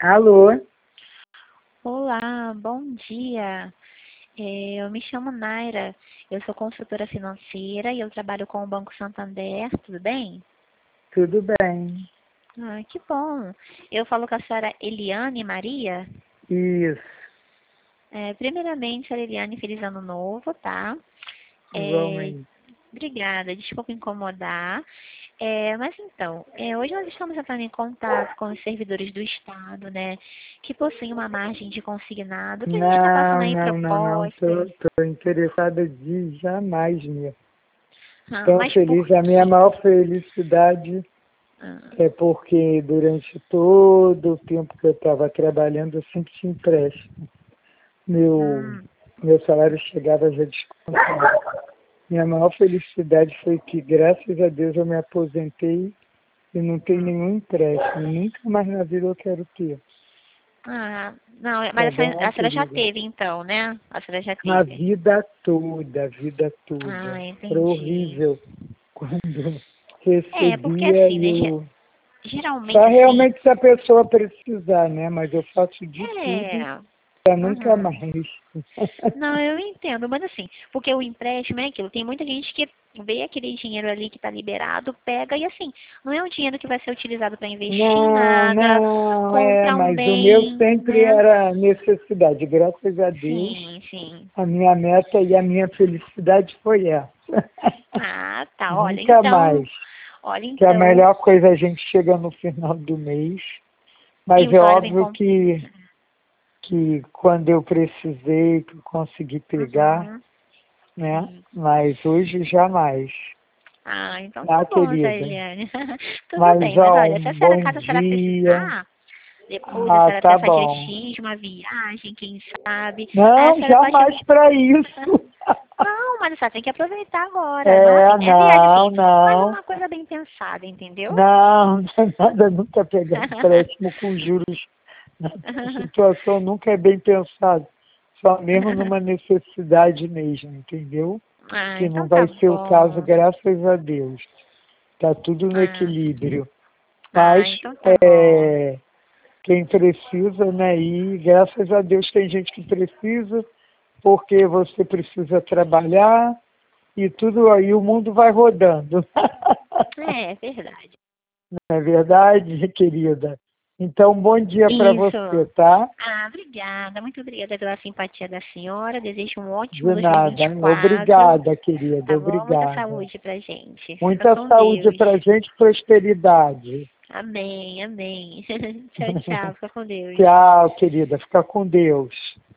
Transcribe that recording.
Alô? Olá, bom dia. Eu me chamo Naira, eu sou consultora financeira e eu trabalho com o Banco Santander, tudo bem? Tudo bem? Ah, que bom. Eu falo com a senhora Eliane Maria. Isso. Primeiramente, senhora Eliane, feliz ano novo, tá? É, Igualmente. Obrigada, desculpa incomodar. Mas então, hoje nós estamos entrando em contato com os servidores do Estado, né, que possuem uma margem de consignado, que a gente está passando Não, aí não, não, não. propostas. Tô interessada de jamais mesmo. Ah, Tão mas por feliz. A minha quê? maior felicidade Ah, é porque durante todo o tempo que eu estava trabalhando, eu sempre tinha empréstimo. Meu, hum, meu salário chegava já descontado. Minha maior felicidade foi que, graças a Deus, eu me aposentei e não tenho hum. nenhum empréstimo. Nunca mais na vida eu quero ter. Não, Tá mas bom, a senhora já querida? teve então, né? A senhora já A teve. vida toda, a vida toda. Era Entendi. horrível quando Porque recebia assim, e né? eu... Só Geralmente assim, realmente se a pessoa precisar, né? Mas eu faço de tudo é. para nunca Aham. mais. Não, eu entendo, mas assim, porque o empréstimo é aquilo, tem muita gente que vê aquele dinheiro ali que está liberado, pega e assim, não é um dinheiro que vai ser utilizado para investir em Não, nada, não, comprar um mas o meu bem, sempre né? era necessidade. Graças a Deus, Sim, sim. a minha meta e a minha felicidade foi essa. Ah, tá. Nunca mais. Olha, Que a então, melhor coisa a gente chega no final do mês, e mas o é salário vem óbvio com. que quando eu precisei, que eu consegui pegar, Uhum, né? sim. Mas hoje jamais, Então tá tá, bom, Zé querida? Eliane. Tudo Mas, bem, mas ó, olha, se um a senhora, bom caso a senhora dia. precisar, depois a Ah, senhora tá pensar dia bom. X, uma viagem, quem sabe, aí a Não, senhora pode. jamais para isso. Não, mas a senhora tem que aproveitar agora. Não, assim, É, é viagem não, assim, mas não. uma coisa bem pensada, entendeu? Não, não é nada, nunca pegar empréstimo com juros. A situação nunca é bem pensada. Só mesmo numa necessidade mesmo, entendeu? Que não Então tá vai ser o caso, bom. graças a Deus. Está tudo no Ah, equilíbrio. Mas então tá bom. quem precisa, né? E graças a Deus tem gente que precisa, porque você precisa trabalhar e tudo aí, o mundo vai rodando. É verdade. Não é verdade, querida? Então, bom dia para você, Isso. tá? Obrigada, muito obrigada pela simpatia da senhora. Desejo um ótimo De nada. 2024. Obrigada, querida. Tá bom? Muita Obrigada. saúde pra gente. Fica Muita com saúde Deus. para gente e prosperidade. Amém, amém. Tchau, tchau. Fica com Deus. Tchau, querida. Fica com Deus.